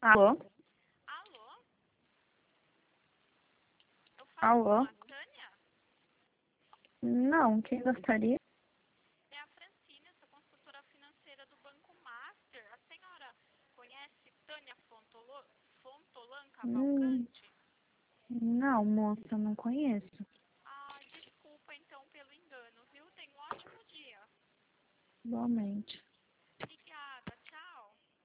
Alô? Alô? Eu falo Alô? com a Tânia? Não, quem gostaria? É a Francine, essa consultora financeira do Banco Master. A senhora conhece Tânia Fontolan Hum, Cavalcante? não, moça, não conheço. Ah, desculpa então pelo engano, viu? Tenha um ótimo dia. Igualmente.